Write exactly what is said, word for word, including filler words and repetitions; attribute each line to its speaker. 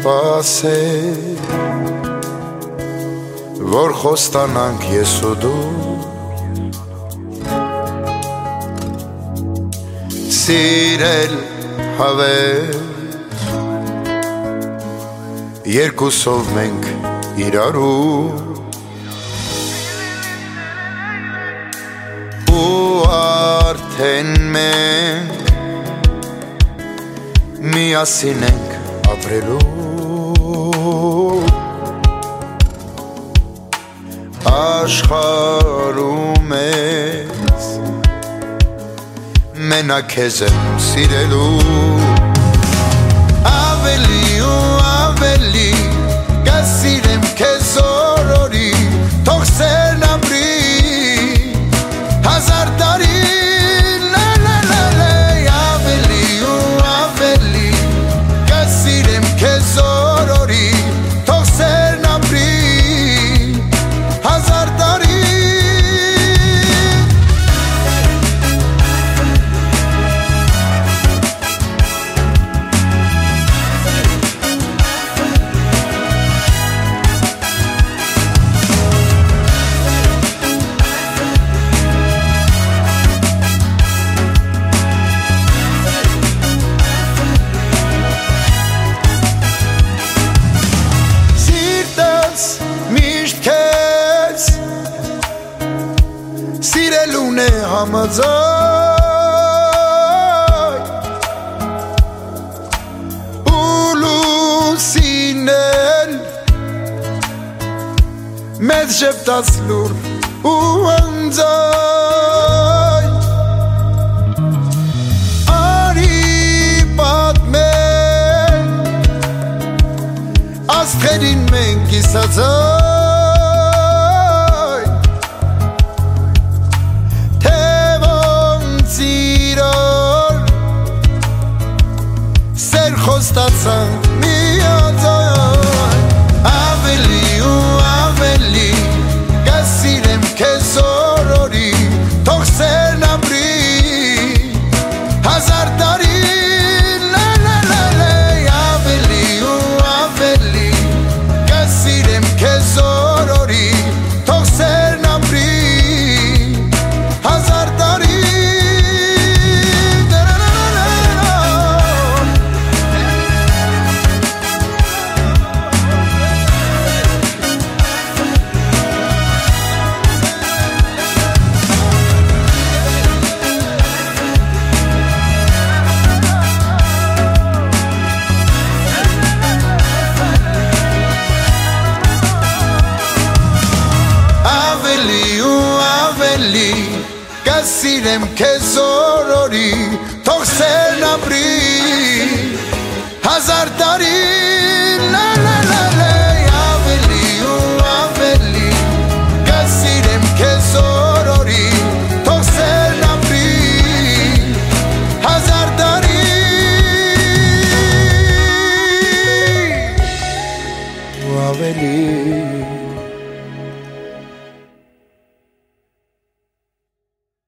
Speaker 1: սպասել, որ խոստանանք ես ու դու, սիրել հավեր, երկուսով մենք իրարու, ու արդեն մենք միասին ենք ապրելու, աշխարհում ես մենակ քեզ եմ սիրելու, ավելի ու ավելի կսիրեմ քեզ օրորի, թող սերն ապրի հազար տարի, լա լա լա լա, ավելի ու ավելի կսիրեմ քեզ օրորի, թող սերն ապրի հազար տարի. Սիրելուն է համաձայն ու լուսին էլ մեծ շեպտաց լուր ու անձայն արի պատմեն աստղերին մենք կիսածան խոստացանք միաձայն, ավելի ու ավելի կսիրեմ քեզ օրորի, թող սերն ապրի հազար տարի, լա լա լա լա, ավելի ու ավելի կսիրեմ քեզ օրորի, թող սերն ապրի հազար տարի. Կսիրեմ քեզ օրորի, թող սերն ապրի հազար տարի.